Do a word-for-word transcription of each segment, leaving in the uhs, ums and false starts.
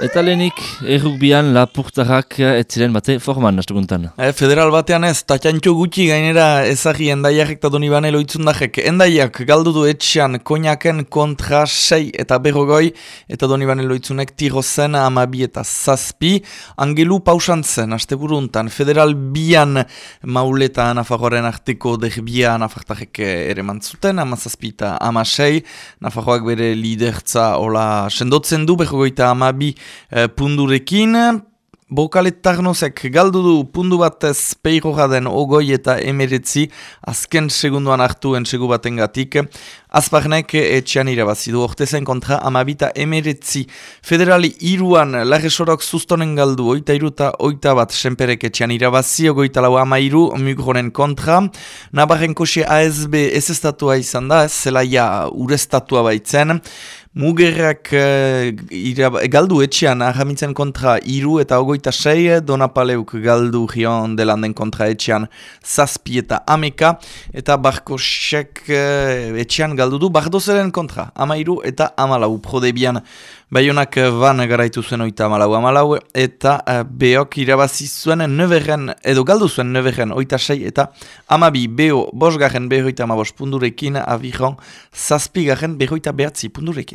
Eta lehenik, errukbian lapurtarrak ez ziren bate forman, nastuguntan. E, federal batean ez, tatxantxo gutxi gainera ezagi endaiak eta Donibane loitzundajek. Endaiak galdu du etxean koinaken kontra sei eta berrogoi, eta Donibane loitzunek tiro zen amabi eta zazpi. Angelu pausan zen, asteburu untan, federal bian mauleta Nafarroaren arteko derbia Nafartarek ere mantzuten, ama zazpi eta ama sei. Nafarroak bere lidertza hola sendotzen du, berrogoita amabi E, pundurekin. Bokalet Tarnosek galdu du pundu batez peirora den ogoi eta emeretzi azken segunduan hartu entsegu batengatik. Azparnek etxean irabazi du ortezen kontra amabita emeretzi. Federali iruan larresorok sustonen galdu oita iru eta oita bat senperek etxean irabazi, ogoita lau ama iru Mugronen kontra. Nabarren koxe A S B ez estatua izan da, ez zelaia urestatua baitzen. Mugerrak uh, galdu etxean ahamitzen kontra iru eta ogoita sei, Donapaleuk galdu Rion delanden kontra etxean zazpi eta ameka, eta Barkosek uh, etxean galdu du Bardozeren kontra ama iru eta amalau. Prodebian Baionak van garaitu zuen oita amalau amalau, eta uh, Beok irabazi zuen neverren, edo galdu zuen neverren oita sei eta amabi. Beo bosgarren berroita amabos pundurekin, Aviron zazpigarren berroita behatzi pundurekin.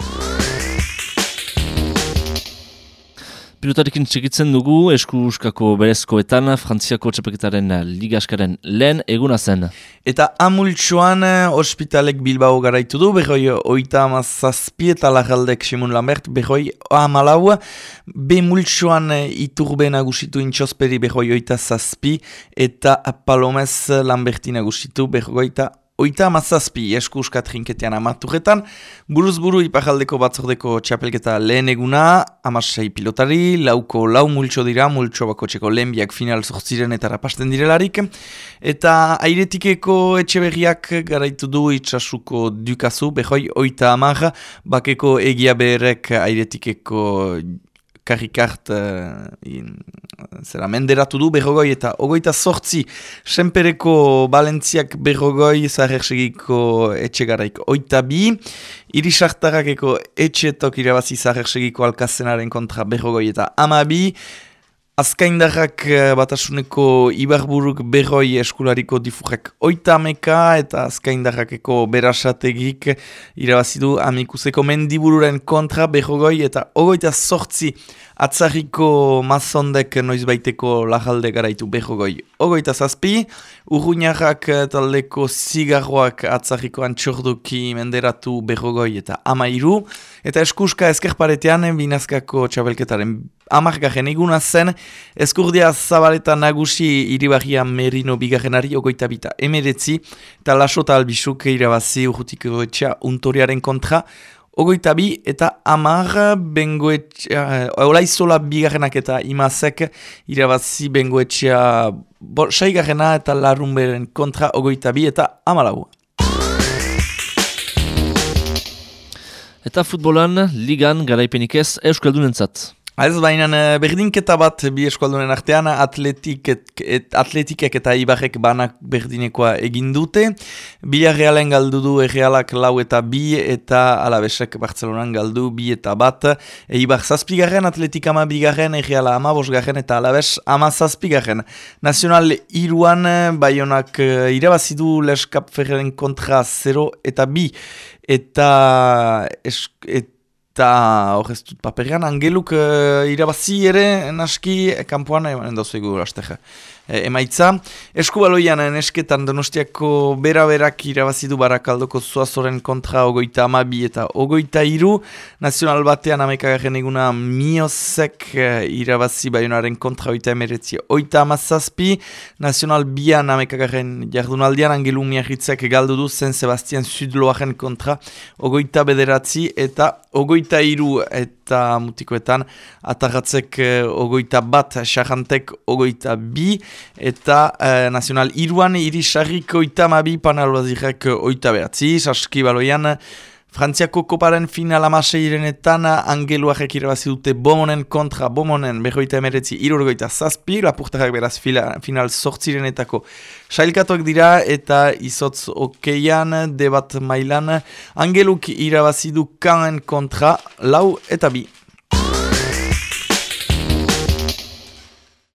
Pilotarekin txekitzen dugu, eskuskako berezkoetan, Frantziako txapelketaren ligaskaren lehen eguna zen. Eta amultxoan ospitalek Bilbao garaitu du, berroi oita amazazpi eta lagaldek Simon Lambert, berroi amalau, be multxoan Iturbe nagusitu intxosperi berroi oita zazpi, eta Palomez Lamberti nagusitu berroi oita Oita amazazpi eskuskat rinketean amaturretan, buruz buru iparaldeko batzordeko txapelketa lehen eguna, amasei pilotari, lauko lau multxo dira, multxo bako txeko lehenbiak final zortziren eta rapasten direlarik, eta airetikeko etxeberriak garaitu du itxasuko dukazu, behoi oita amar, bakeko egia beherek airetikeko karikart uh, zera menderatu du berrogoi eta ogoita sortzi senpereko Balentziak berrogoi zahersegiko etxegaraik oita bi, irisartarakeko etxetok irabazi zahersegiko alkazenaren kontra berrogoi eta amabi, Azkaindarrak batasuneko Ibarburuk berroi eskulariko difurrek oita ameka eta Azkaindarrakeko berasategik irabazidu amikuseko mendibururen kontra berrogoi eta ogoita sortzi atzarriko mazondek noizbaiteko lajalde garaitu berrogoi ogoita zazpi, Urruñarrak taldeko zigarroak atzarriko antxordoki menderatu berrogoi eta amairu, eta eskuska eskerparetean binazkako txabelketaren amargarren eguna zen, Eskurdia Zabaleta nagusi Iribarria Merino bigarrenari ogoita bita emeretzi, eta Lasota Albisuk irabazi urrutiko etxea untoriaren kontra, ogoita bi eta amar bengoetxea, olaizola bigarrenak eta imazek irabazi bengoetxea saigarrena eta larunberen kontra ogoita bi eta amalau. Eta futbolan, ligan garaipenik ez Euskaldunentzat. Ez baina berdinketa bat bi eskualdunen artean atletik et, et, atletikek eta Ibarrek banak berdinekoa egin dute. Villarrealen galdu du Errealak lau eta bi eta Alabesek Bartzelonan galdu bi eta bat. Eibar zazpigarren, Atletik ama bigarren, Erreala ama bosgarren eta Alabes ama zazpigarren. Nazional iruan Baionak irabazidu Leskap Ferren kontra zero eta bi. Eta... Es, et, Eta horrez dut paperean, Angeluk uh, irabazi ere naski kanpoan emanen dauzegu lastege. E, emaitza, eskubaloian nesketan Donostiako bera-berak irabazidu Barakaldoko Zuazoren kontra ogoita amabi eta ogoita iru. Nazional batean amekagarren eguna Miozek irabazi Baionaren kontra oita emeretzi oita amazazpi. Nazional bian amekagarren jardunaldian Angelu Miarritzek galdu du San Sebastian Zudloaren kontra ogoita bederatzi eta ogoita iru eta mutikoetan atarratzek ogoita bat, Xarrantek ogoita bi. Eta eh, nazional iruan irisarrik oita mabi panalbazirek oita behatzi. Saski baloian Frantziako koparen final amaseirenetan Angeluarek irabazi dute Bomonen kontra Bomonen berroita emeretzi irurgoita zazpi. Lapurtarrak beraz fila, final sortzirenetako sailkatuak dira eta izotz okeian debat mailan Angeluk irabazi du Caen kontra lau eta bi.